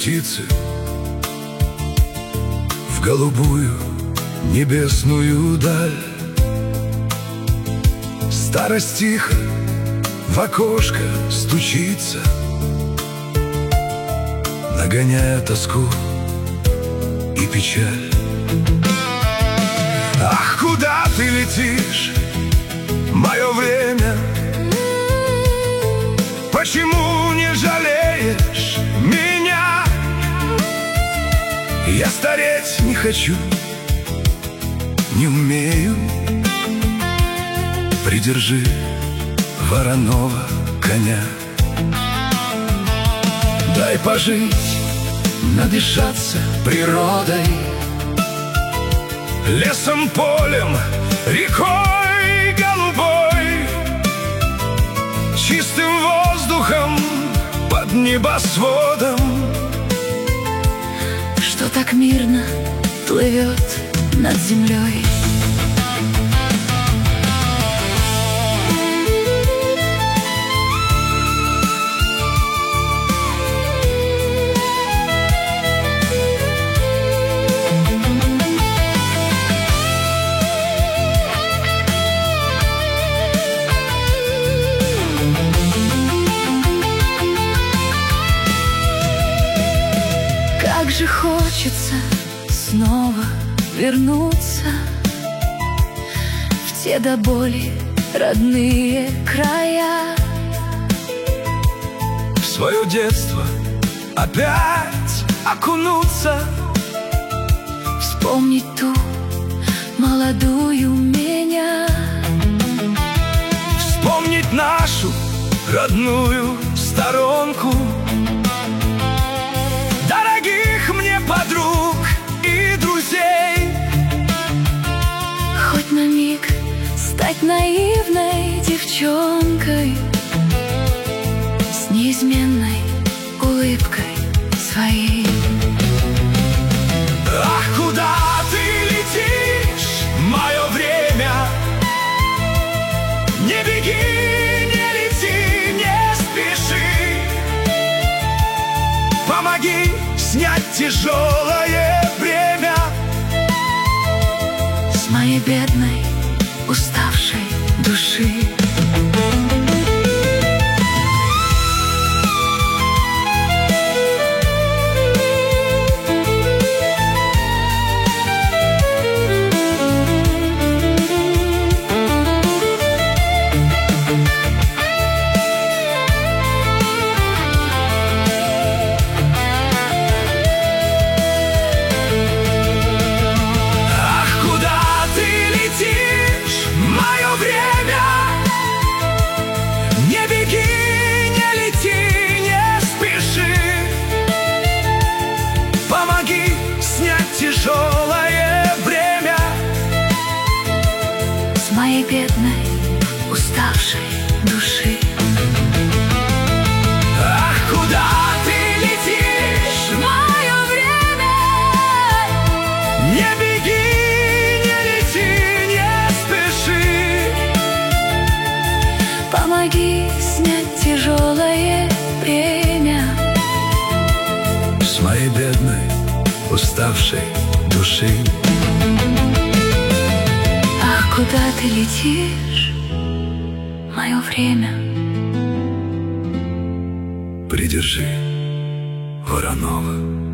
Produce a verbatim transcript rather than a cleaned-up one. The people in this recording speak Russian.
птицы в голубую небесную даль. Старость тихо в окошко стучится, нагоняя тоску и печаль. Ах, куда ты летишь, мое время? Почему не жалеешь меня? Я стареть не хочу, не умею. Придержи вороного коня. Дай пожить, надышаться природой, лесом, полем, рекой голубой, чистым воздухом под небосводом, что так мирно плывет над землей. Как же хочется снова вернуться в те до боли родные края, в свое детство опять окунуться, вспомнить ту молодую меня, вспомнить нашу родную сторонку, подруг и друзей. Хоть на миг стать наивной девчонкой с неизменной улыбкой своей. Ах, куда ты летишь, мое время? Не беги, не лети, не спеши. Помоги снять тяжелое бремя с моей бедной, уставшей души. Тяжелое бремя с моей бедной, уставшей души. Ах, куда ты летишь, мое время? Не беги, не лети, не спеши. Помоги снять тяжелое бремя с моей бедной, уставшей души. Ах, куда ты летишь, мое время? Придержи вороного